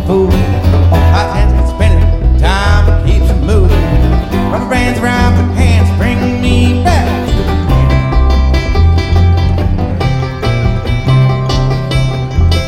fool. Hot heads spinning, time keeps moving. Rubber bands around.